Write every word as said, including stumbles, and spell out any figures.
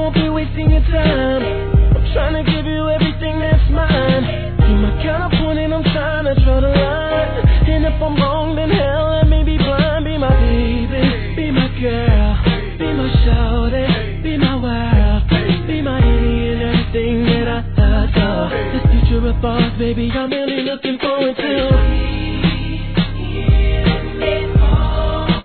won't be wasting your time. I'm trying to give you everything that's mine. You're my counterpoint and I'm trying to draw the line. And if I'm wrong, then hell, I may be blind. Be my baby, be my girl, be my shawty, be my world, be my any and everything that I adore. This future of ours, baby, I'm really looking forward to.